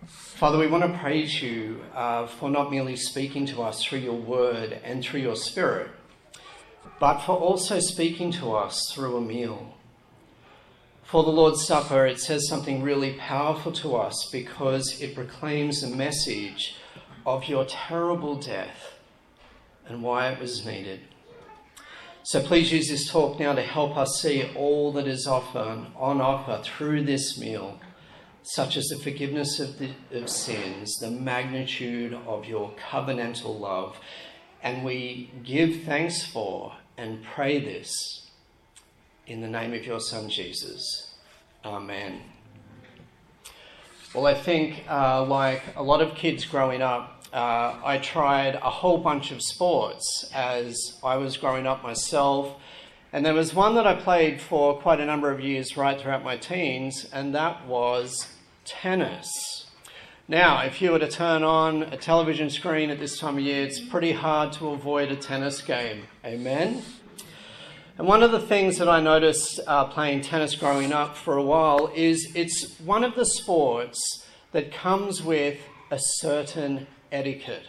Father, we want to praise you for not merely speaking to us through your word and through your spirit, but for also speaking to us through a meal. For the Lord's Supper, it says something really powerful to us because it proclaims the message of your terrible death and why it was needed. So please use this talk now to help us see all that is on offer through this meal, such as the forgiveness of sins, the magnitude of your covenantal love. And we give thanks for and pray this in the name of your Son, Jesus. Amen. Well, I think like a lot of kids growing up, I tried a whole bunch of sports as I was growing up myself. And there was one that I played for quite a number of years right throughout my teens, and that was tennis. Now, if you were to turn on a television screen at this time of year, it's pretty hard to avoid a tennis game. Amen? And one of the things that I noticed playing tennis growing up for a while is it's one of the sports that comes with a certain etiquette.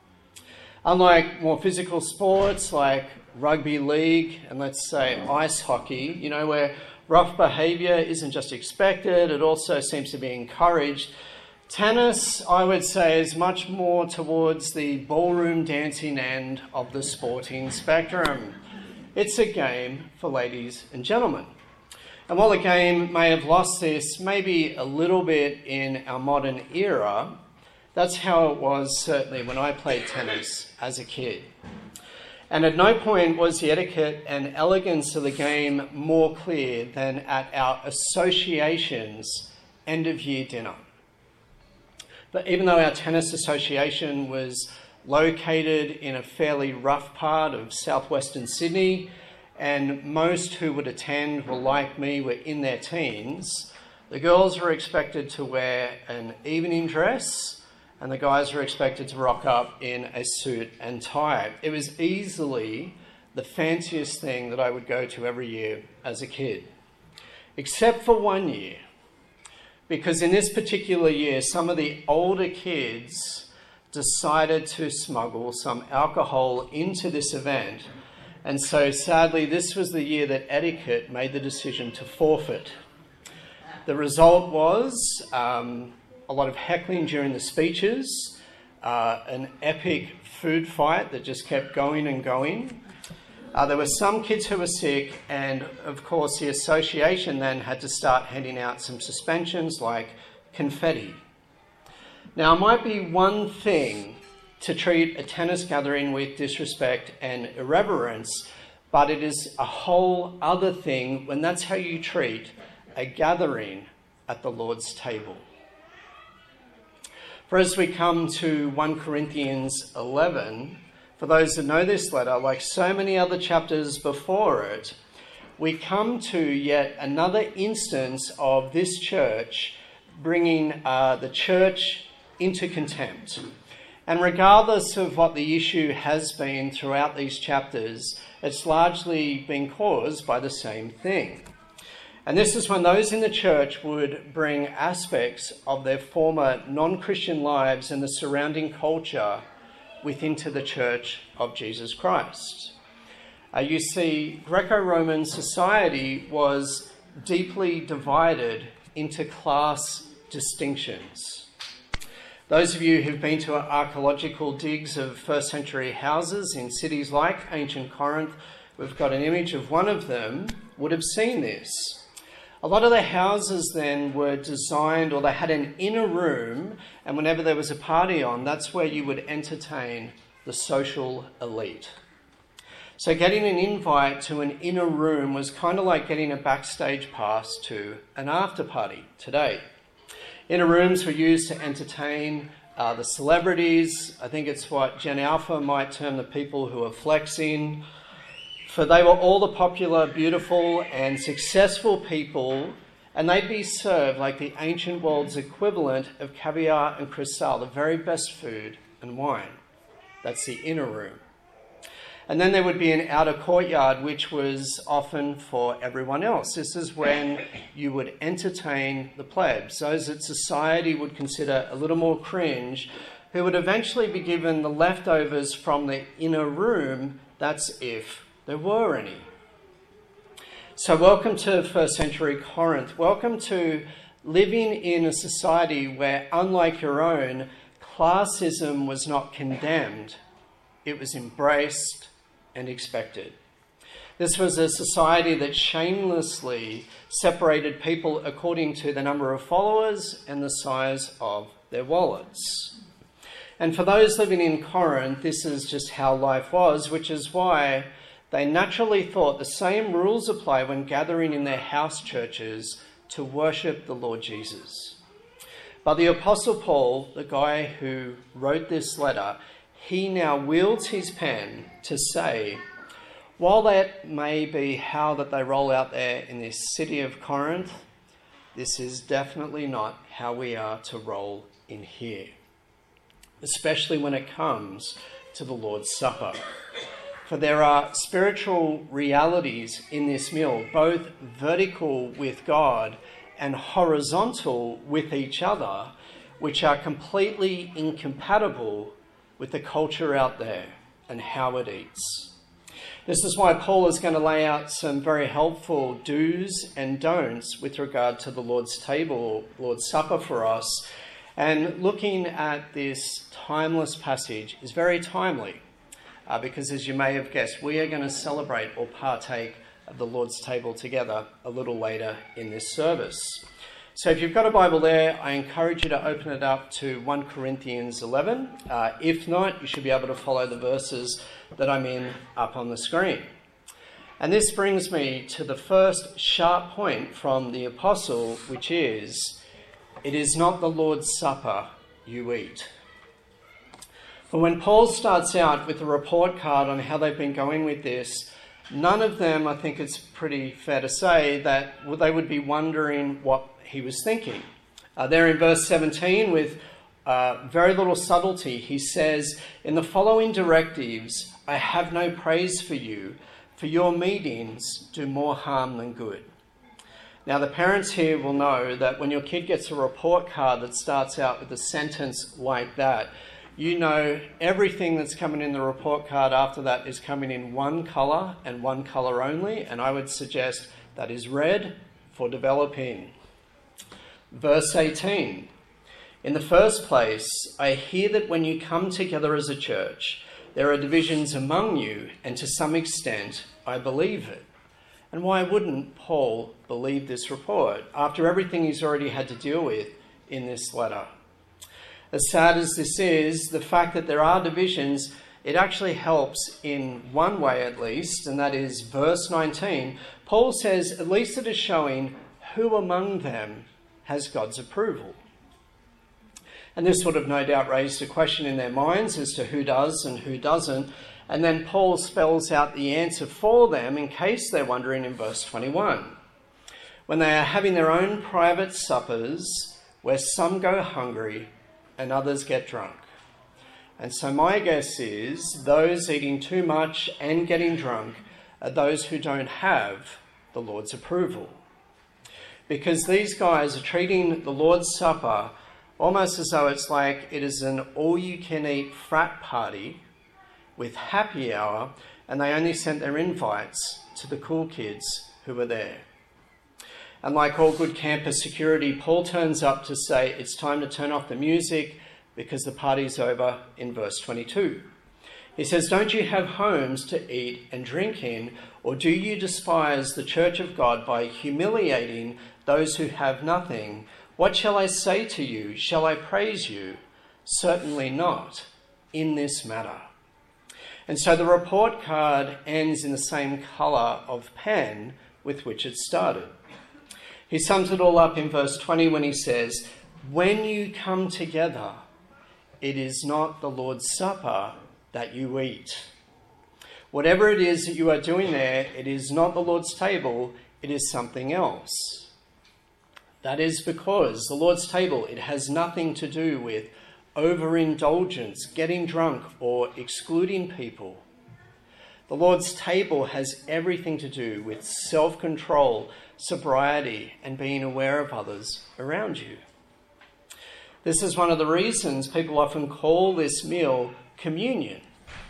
Unlike more physical sports like rugby league and let's say ice hockey, you know, where rough behaviour isn't just expected, it also seems to be encouraged. Tennis, I would say, is much more towards the ballroom dancing end of the sporting spectrum. It's a game for ladies and gentlemen. And while the game may have lost this maybe a little bit in our modern era, that's how it was certainly when I played tennis as a kid. And at no point was the etiquette and elegance of the game more clear than at our association's end-of-year dinner. But even though our tennis association was located in a fairly rough part of southwestern Sydney, and most who would attend were like me, were in their teens, the girls were expected to wear an evening dress, and the guys were expected to rock up in a suit and tie. It was easily the fanciest thing that I would go to every year as a kid. Except for one year. Because in this particular year, some of the older kids decided to smuggle some alcohol into this event. And so sadly, this was the year that etiquette made the decision to forfeit. The result was a lot of heckling during the speeches, an epic food fight that just kept going and going. There were some kids who were sick, and of course the association then had to start handing out some suspensions like confetti. Now, it might be one thing to treat a tennis gathering with disrespect and irreverence, but it is a whole other thing when that's how you treat a gathering at the Lord's table. For as we come to 1 Corinthians 11, for those that know this letter, like so many other chapters before it, we come to yet another instance of this church bringing the church into contempt. And regardless of what the issue has been throughout these chapters, it's largely been caused by the same thing. And this is when those in the church would bring aspects of their former non-Christian lives and the surrounding culture into the Church of Jesus Christ. You see, Greco-Roman society was deeply divided into class distinctions. Those of you who've been to archaeological digs of first century houses in cities like ancient Corinth, we've got an image of one of them, would have seen this. A lot of the houses then were designed, or they had an inner room, and whenever there was a party on, that's where you would entertain the social elite. So getting an invite to an inner room was kind of like getting a backstage pass to an after party today. Inner rooms were used to entertain the celebrities. I think it's what Gen Alpha might term the people who are flexing. For they were all the popular, beautiful and successful people, and they'd be served like the ancient world's equivalent of caviar and crystal, the very best food and wine. That's the inner room. And then there would be an outer courtyard, which was often for everyone else. This is when you would entertain the plebs, those that society would consider a little more cringe, who would eventually be given the leftovers from the inner room, that's if there were any. So welcome to first century Corinth. Welcome to living in a society where, unlike your own, classism was not condemned. It was embraced and expected. This was a society that shamelessly separated people according to the number of followers and the size of their wallets. And for those living in Corinth, this is just how life was, which is why they naturally thought the same rules apply when gathering in their house churches to worship the Lord Jesus. But the Apostle Paul, the guy who wrote this letter, he now wields his pen to say, while that may be how that they roll out there in this city of Corinth, this is definitely not how we are to roll in here, especially when it comes to the Lord's Supper. For there are spiritual realities in this meal, both vertical with God and horizontal with each other, which are completely incompatible with the culture out there and how it eats. This is why Paul is going to lay out some very helpful do's and don'ts with regard to the Lord's table, Lord's Supper for us. And looking at this timeless passage is very timely because, as you may have guessed, we are going to celebrate or partake of the Lord's table together a little later in this service. So if you've got a Bible there, I encourage you to open it up to 1 Corinthians 11. If not, you should be able to follow the verses that I'm in up on the screen. And this brings me to the first sharp point from the apostle, which is, it is not the Lord's Supper you eat. For when Paul starts out with a report card on how they've been going with this, none of them, I think it's pretty fair to say, that they would be wondering what he was thinking. There in verse 17, with very little subtlety, he says, in the following directives, I have no praise for you, for your meetings do more harm than good. Now, the parents here will know that when your kid gets a report card that starts out with a sentence like that, you know everything that's coming in the report card after that is coming in one colour and one colour only, and I would suggest that is red for developing. Verse 18, in the first place, I hear that when you come together as a church, there are divisions among you, and to some extent, I believe it. And why wouldn't Paul believe this report after everything he's already had to deal with in this letter? As sad as this is, the fact that there are divisions, it actually helps in one way at least, and that is verse 19. Paul says, at least it is showing who among them has God's approval. And this would have no doubt raised a question in their minds as to who does and who doesn't. And then Paul spells out the answer for them in case they're wondering in verse 21. When they are having their own private suppers, where some go hungry and others get drunk. And so my guess is those eating too much and getting drunk are those who don't have the Lord's approval. Because these guys are treating the Lord's Supper almost as though it's like it is an all-you-can-eat frat party with happy hour, and they only sent their invites to the cool kids who were there. And like all good campus security, Paul turns up to say it's time to turn off the music because the party's over in verse 22. He says, don't you have homes to eat and drink in, or do you despise the church of God by humiliating those who have nothing? What shall I say to you? Shall I praise you? Certainly not in this matter. And so the report card ends in the same colour of pen with which it started. He sums it all up in verse 20 when he says, when you come together, it is not the Lord's Supper that you eat. Whatever it is that you are doing there, it is not the Lord's table, it is something else. That is because the Lord's table, it has nothing to do with overindulgence, getting drunk, or excluding people. The Lord's table has everything to do with self-control, sobriety, and being aware of others around you. This is one of the reasons people often call this meal communion,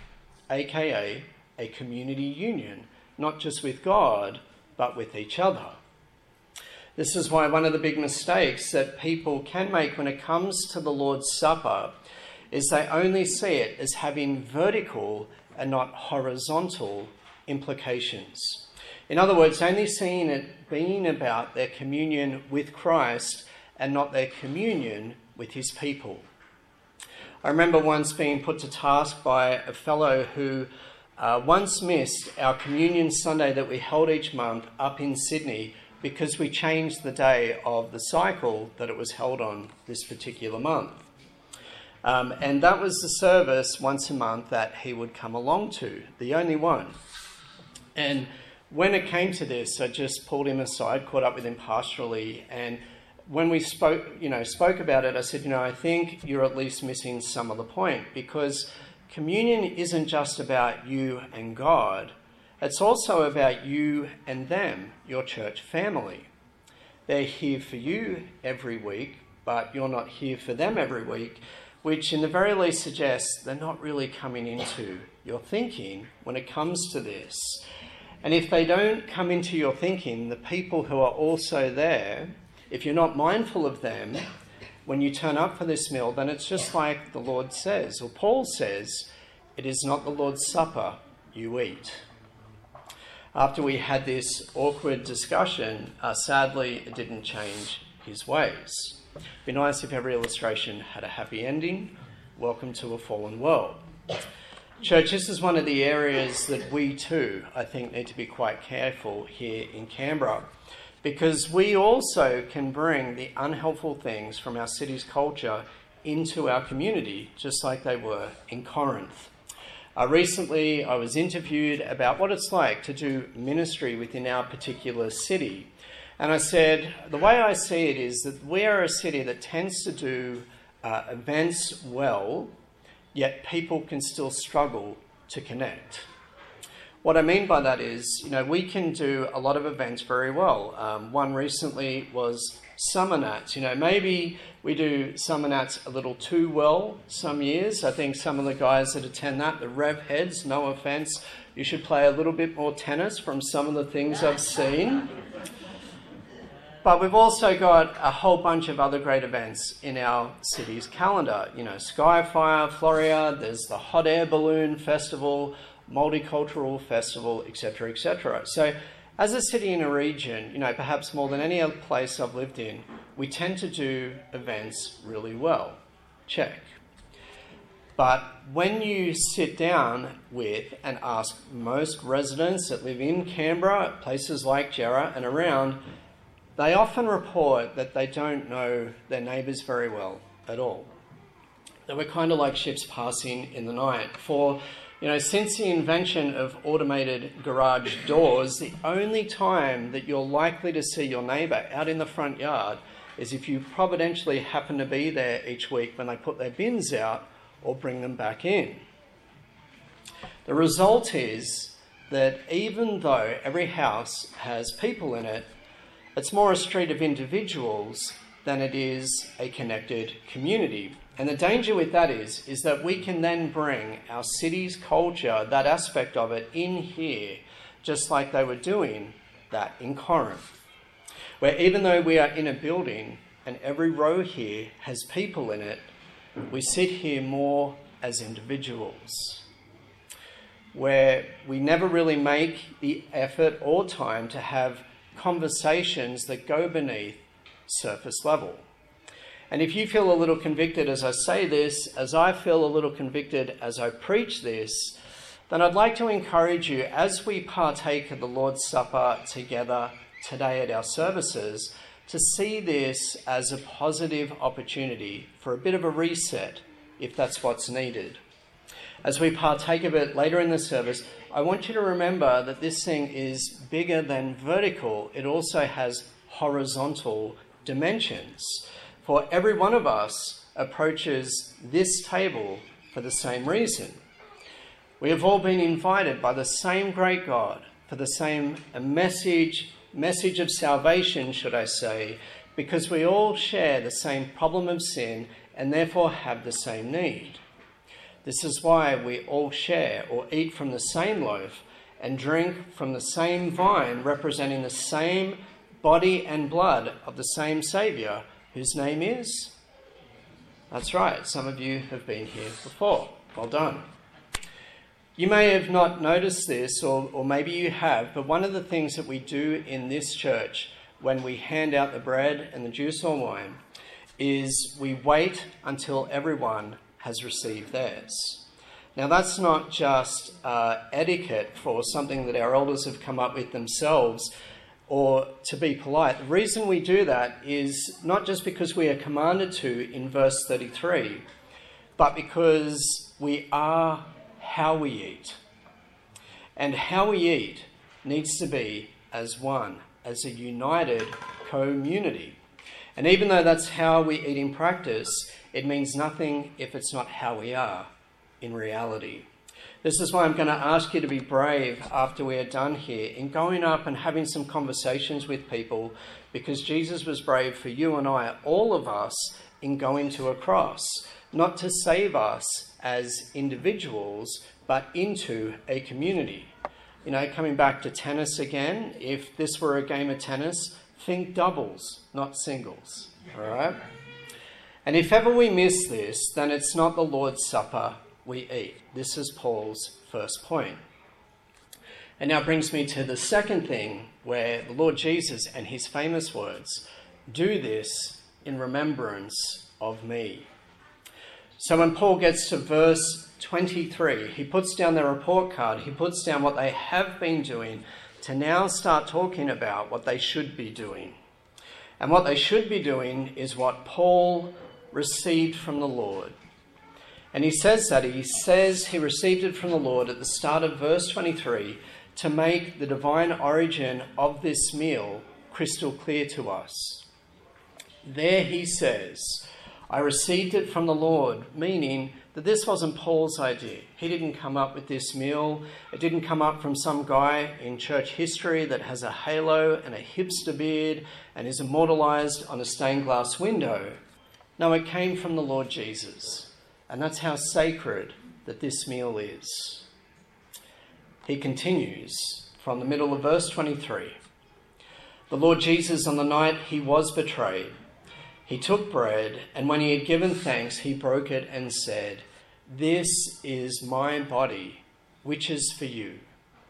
aka a community union, not just with God, but with each other. This is why one of the big mistakes that people can make when it comes to the Lord's Supper is they only see it as having vertical and not horizontal implications. In other words, only seeing it being about their communion with Christ and not their communion with his people. I remember once being put to task by a fellow who once missed our Communion Sunday that we held each month up in Sydney because we changed the day of the cycle that it was held on this particular month. And that was the service once a month that he would come along to, the only one. And when it came to this, I just pulled him aside, caught up with him pastorally, and when we spoke about it, I said, I think you're at least missing some of the point, because communion isn't just about you and God. It's also about you and them, your church family. They're here for you every week, but you're not here for them every week, which in the very least suggests they're not really coming into your thinking when it comes to this. And if they don't come into your thinking, the people who are also there, if you're not mindful of them when you turn up for this meal, then it's just like the Lord says, or Paul says, it is not the Lord's Supper you eat. After we had this awkward discussion, sadly, it didn't change his ways. It'd be nice if every illustration had a happy ending. Welcome to a fallen world. Church, this is one of the areas that we too, I think, need to be quite careful here in Canberra, because we also can bring the unhelpful things from our city's culture into our community, just like they were in Corinth. Recently, I was interviewed about what it's like to do ministry within our particular city. And I said, the way I see it is that we are a city that tends to do events well, yet people can still struggle to connect. What I mean by that is, we can do a lot of events very well. One recently was Summer Nats. Maybe we do Summer Nats a little too well some years. I think some of the guys that attend that, the rev heads, no offence, you should play a little bit more tennis from some of the things I've seen. But we've also got a whole bunch of other great events in our city's calendar. Skyfire, Floria, there's the Hot Air Balloon Festival, Multicultural Festival, etc., etc. So as a city in a region, perhaps more than any other place I've lived in, we tend to do events really well. Check. But when you sit down with and ask most residents that live in Canberra, places like Jarrah and around, they often report that they don't know their neighbours very well at all. That we're kind of like ships passing in the night. For, since the invention of automated garage doors, the only time that you're likely to see your neighbour out in the front yard is if you providentially happen to be there each week when they put their bins out or bring them back in. The result is that even though every house has people in it, it's more a street of individuals than it is a connected community. And the danger with that is that we can then bring our city's culture, that aspect of it, in here, just like they were doing that in Corinth, where even though we are in a building and every row here has people in it, we sit here more as individuals, where we never really make the effort or time to have conversations that go beneath surface level. And if you feel a little convicted as I say this, as I feel a little convicted as I preach this, then I'd like to encourage you, as we partake of the Lord's Supper together today at our services, to see this as a positive opportunity for a bit of a reset, if that's what's needed. As we partake of it later in the service, I want you to remember that this thing is bigger than vertical. It also has horizontal dimensions. For every one of us approaches this table for the same reason. We have all been invited by the same great God for the same message of salvation, should I say, because we all share the same problem of sin and therefore have the same need. This is why we all share or eat from the same loaf and drink from the same vine, representing the same body and blood of the same Saviour, whose name is? That's right, some of you have been here before. Well done. You may have not noticed this, or maybe you have, but one of the things that we do in this church when we hand out the bread and the juice or wine is we wait until everyone has received theirs. Now, that's not just etiquette for something that our elders have come up with themselves or to be polite. The reason we do that is not just because we are commanded to in verse 33, but because we are how we eat. And how we eat needs to be as one, as a united community. And even though that's how we eat in practice, it means nothing if it's not how we are in reality. This is why I'm going to ask you to be brave after we are done here in going up and having some conversations with people, because Jesus was brave for you and I, all of us, in going to a cross, not to save us as individuals, but into a community. You know, coming back to tennis again, if this were a game of tennis, think doubles, not singles, all right? And if ever we miss this, then it's not the Lord's Supper we eat. This is Paul's first point. And now brings me to the second thing, where the Lord Jesus and his famous words, "Do this in remembrance of me." So when Paul gets to verse 23, he puts down their report card, he puts down what they have been doing to now start talking about what they should be doing. And what they should be doing is what Paul received from the Lord. And he says he received it from the Lord at the start of verse 23 to make the divine origin of this meal crystal clear to us. There he says, "I received it from the Lord," meaning that this wasn't Paul's idea. He didn't come up with this meal. It didn't come up from some guy in church history that has a halo and a hipster beard and is immortalized on a stained glass window. No, it came from the Lord Jesus. And that's how sacred that this meal is. He continues from the middle of verse 23. "The Lord Jesus, on the night he was betrayed, he took bread, and when he had given thanks, he broke it and said, 'This is my body, which is for you.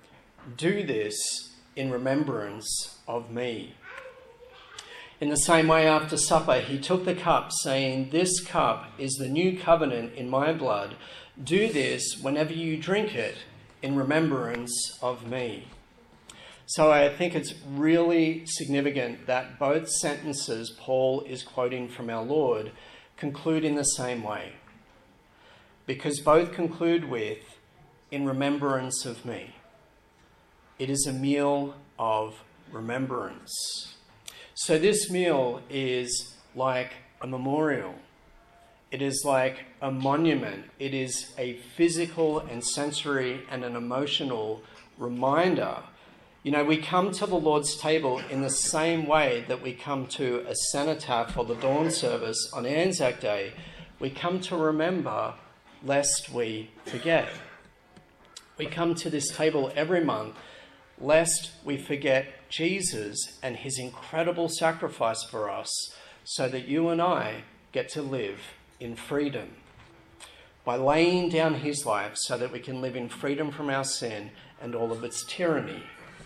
Do this in remembrance of me.' In the same way, after supper, he took the cup, saying, 'This cup is the new covenant in my blood. Do this whenever you drink it in remembrance of me.'" So I think it's really significant that both sentences Paul is quoting from our Lord conclude in the same way, because both conclude with, "in remembrance of me." It is a meal of remembrance. So this meal is like a memorial. It is like a monument. It is a physical and sensory and an emotional reminder. You know, we come to the Lord's table in the same way that we come to a cenotaph or the dawn service on Anzac Day. We come to remember lest we forget. We come to this table every month lest we forget Jesus and his incredible sacrifice for us, so that you and I get to live in freedom by laying down his life so that we can live in freedom from our sin and all of its tyranny.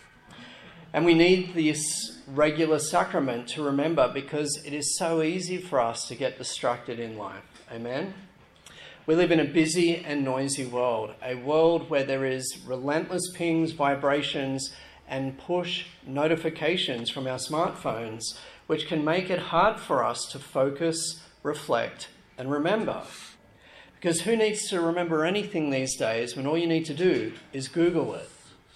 And we need this regular sacrament to remember, because it is so easy for us to get distracted in life. Amen? We live in a busy and noisy world, a world where there is relentless pings, vibrations, and push notifications from our smartphones, which can make it hard for us to focus, reflect, and remember. Because who needs to remember anything these days when all you need to do is Google it?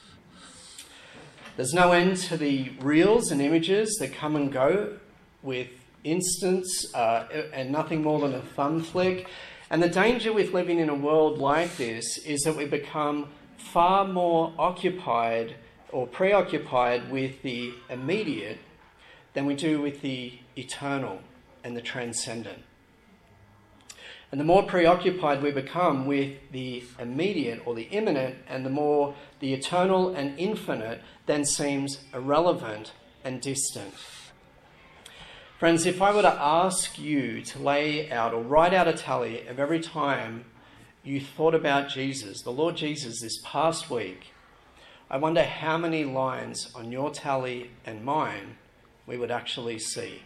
There's no end to the reels and images that come and go with instants and nothing more than a thumb flick. And the danger with living in a world like this is that we become far more occupied or preoccupied with the immediate than we do with the eternal and the transcendent. And the more preoccupied we become with the immediate or the imminent, and the more the eternal and infinite then seems irrelevant and distant. Friends, if I were to ask you to lay out or write out a tally of every time you thought about Jesus, the Lord Jesus, this past week, I wonder how many lines on your tally and mine we would actually see.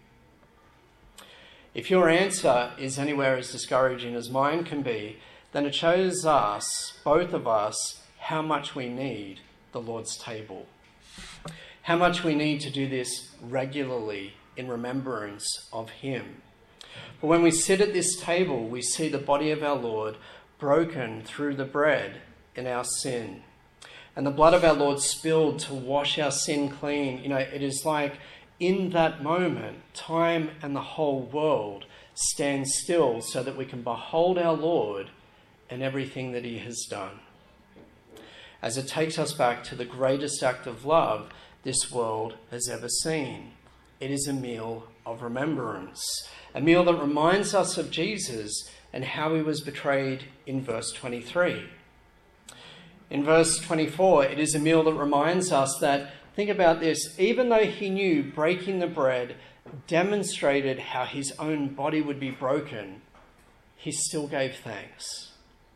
If your answer is anywhere as discouraging as mine can be, then it shows us, both of us, how much we need the Lord's table. How much we need to do this regularly in remembrance of him. But when we sit at this table, we see the body of our Lord broken through the bread in our sin, and the blood of our Lord spilled to wash our sin clean. It is like in that moment, time and the whole world stand still so that we can behold our Lord and everything that he has done. As it takes us back to the greatest act of love this world has ever seen. It is a meal of remembrance, a meal that reminds us of Jesus and how he was betrayed in verse 23. In verse 24, it is a meal that reminds us that, think about this, even though he knew breaking the bread demonstrated how his own body would be broken, he still gave thanks.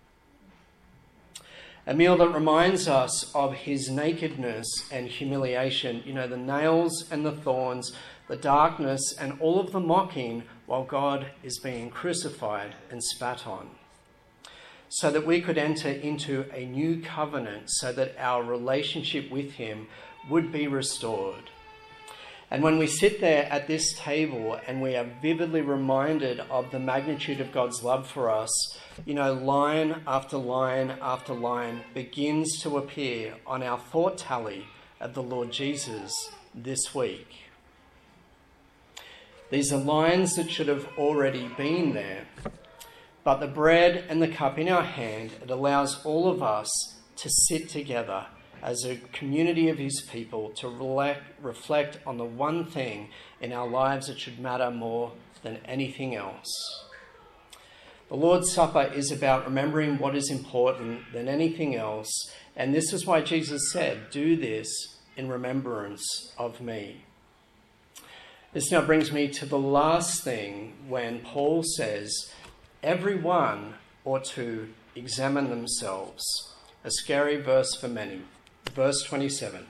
A meal that reminds us of his nakedness and humiliation, the nails and the thorns, the darkness and all of the mocking while God is being crucified and spat on, so that we could enter into a new covenant, so that our relationship with him would be restored. And when we sit there at this table and we are vividly reminded of the magnitude of God's love for us, line after line after line begins to appear on our thought tally of the Lord Jesus this week. These are lines that should have already been there, but the bread and the cup in our hand, it allows all of us to sit together as a community of his people to reflect on the one thing in our lives that should matter more than anything else. The Lord's Supper is about remembering what is important than anything else, and this is why Jesus said, "Do this in remembrance of me." This now brings me to the last thing when Paul says, "Everyone ought to examine themselves." A scary verse for many. Verse 27.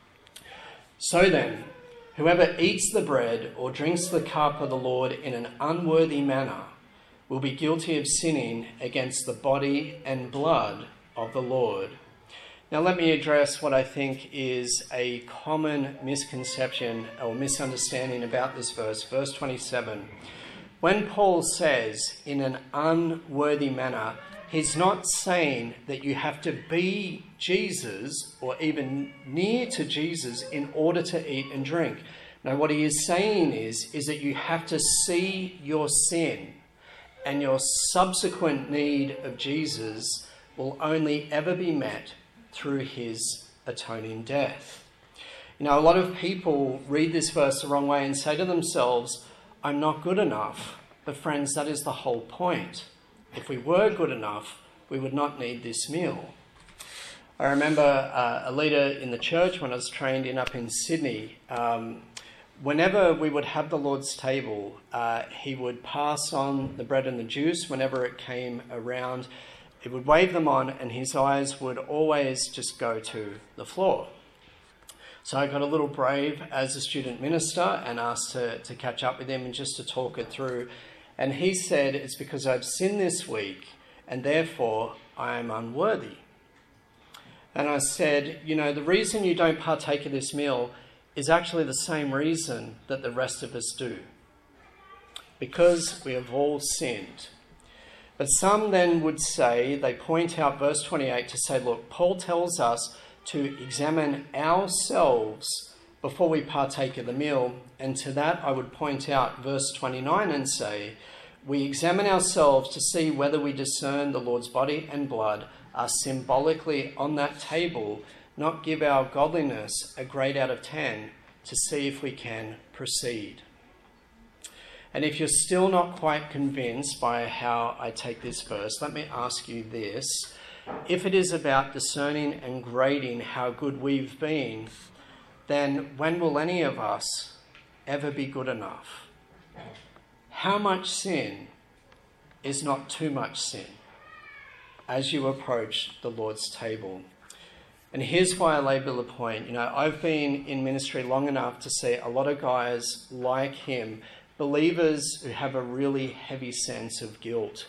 "So then, whoever eats the bread or drinks the cup of the Lord in an unworthy manner will be guilty of sinning against the body and blood of the Lord." Now let me address what I think is a common misconception or misunderstanding about this verse, verse 27. When Paul says in an unworthy manner, he's not saying that you have to be Jesus or even near to Jesus in order to eat and drink. No, what he is saying is that you have to see your sin, and your subsequent need of Jesus will only ever be met through his atoning death. A lot of people read this verse the wrong way and say to themselves, "I'm not good enough." But friends, that is the whole point. If we were good enough, we would not need this meal. I remember a leader in the church when I was trained up in Sydney. Whenever we would have the Lord's table, he would pass on the bread and the juice whenever it came around. He would wave them on and his eyes would always just go to the floor. So I got a little brave as a student minister and asked to catch up with him and just to talk it through. And he said, "It's because I've sinned this week and therefore I am unworthy." And I said, the reason you don't partake of this meal is actually the same reason that the rest of us do. Because we have all sinned. But some then would say, they point out verse 28 to say, look, Paul tells us to examine ourselves before we partake of the meal. And to that I would point out verse 29 and say, we examine ourselves to see whether we discern the Lord's body and blood are symbolically on that table, not give our godliness a grade out of 10 to see if we can proceed. And if you're still not quite convinced by how I take this verse, let me ask you this. If it is about discerning and grading how good we've been, then when will any of us ever be good enough? How much sin is not too much sin as you approach the Lord's table? And here's why I label the point. I've been in ministry long enough to see a lot of guys like him, believers who have a really heavy sense of guilt.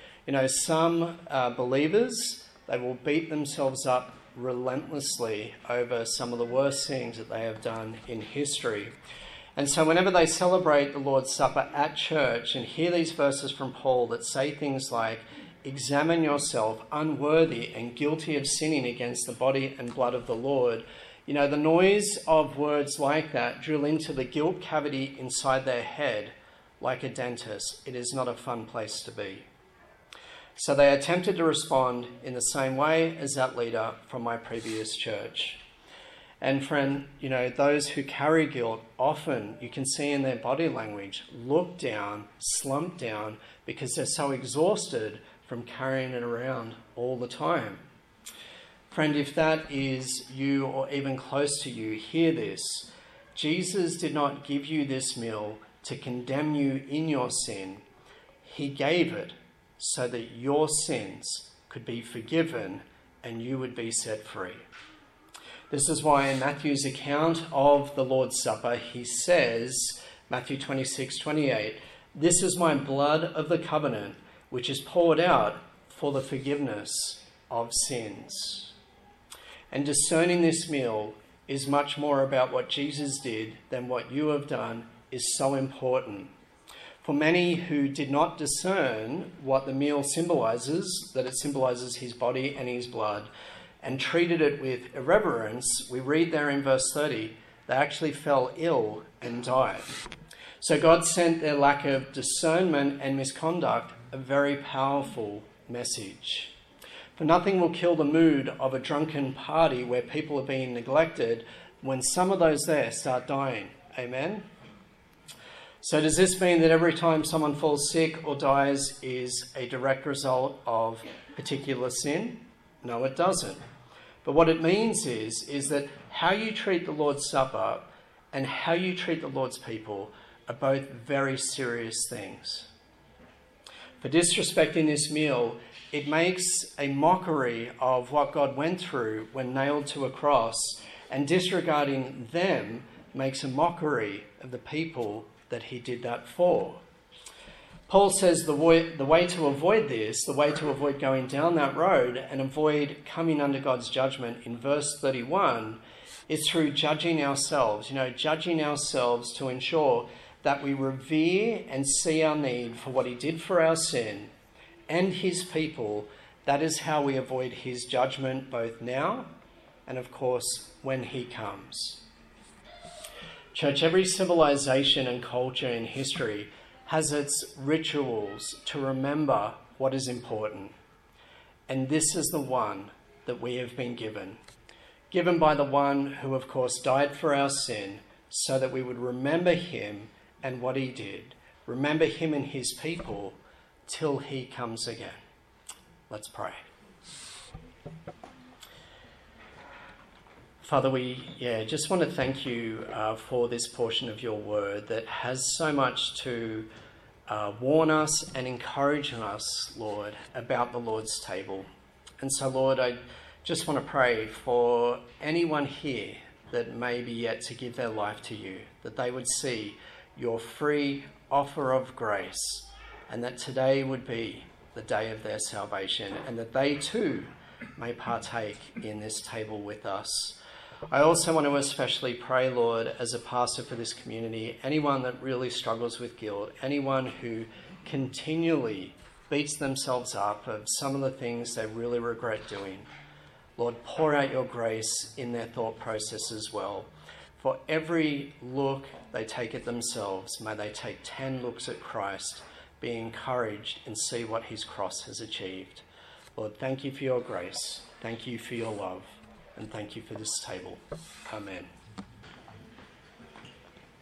Some believers, they will beat themselves up relentlessly over some of the worst things that they have done in history. And so whenever they celebrate the Lord's Supper at church and hear these verses from Paul that say things like, examine yourself, unworthy and guilty of sinning against the body and blood of the Lord, the noise of words like that drill into the guilt cavity inside their head like a dentist. It is not a fun place to be. So they attempted to respond in the same way as that leader from my previous church. And friend, those who carry guilt, often you can see in their body language, look down, slump down, because they're so exhausted from carrying it around all the time. Friend, if that is you or even close to you, hear this. Jesus did not give you this meal to condemn you in your sin. He gave it so that your sins could be forgiven and you would be set free. This is why in Matthew's account of the Lord's Supper, he says, Matthew 26:28, "This is my blood of the covenant, which is poured out for the forgiveness of sins." And discerning this meal is much more about what Jesus did than what you have done is so important. For many who did not discern what the meal symbolizes, that it symbolizes his body and his blood, and treated it with irreverence, we read there in verse 30, they actually fell ill and died. So God sent their lack of discernment and misconduct a very powerful message. For nothing will kill the mood of a drunken party where people are being neglected when some of those there start dying. Amen? So does this mean that every time someone falls sick or dies is a direct result of particular sin? No, it doesn't. But what it means is that how you treat the Lord's Supper and how you treat the Lord's people are both very serious things. For disrespecting this meal, it makes a mockery of what God went through when nailed to a cross, and disregarding them makes a mockery of the people that he did that for. Paul says the way to avoid this, the way to avoid going down that road and avoid coming under God's judgment in verse 31 is through judging ourselves. Judging ourselves to ensure that we revere and see our need for what he did for our sin and his people. That is how we avoid his judgment both now and, of course, when he comes. Church, every civilization and culture in history has its rituals to remember what is important. And this is the one that we have been given by the one who, of course, died for our sin so that we would remember him and what he did, remember him and his people till he comes again. Let's pray. Father, we just want to thank you for this portion of your word that has so much to warn us and encourage us, Lord, about the Lord's table. And so, Lord, I just want to pray for anyone here that may be yet to give their life to you, that they would see your free offer of grace, and that today would be the day of their salvation, and that they too may partake in this table with us. I also want to especially pray, Lord, as a pastor for this community, anyone that really struggles with guilt, anyone who continually beats themselves up of some of the things they really regret doing. Lord, pour out your grace in their thought process as well. For every look they take at themselves, may they take 10 looks at Christ, be encouraged, and see what his cross has achieved. Lord, thank you for your grace. Thank you for your love. And thank you for this table. Amen.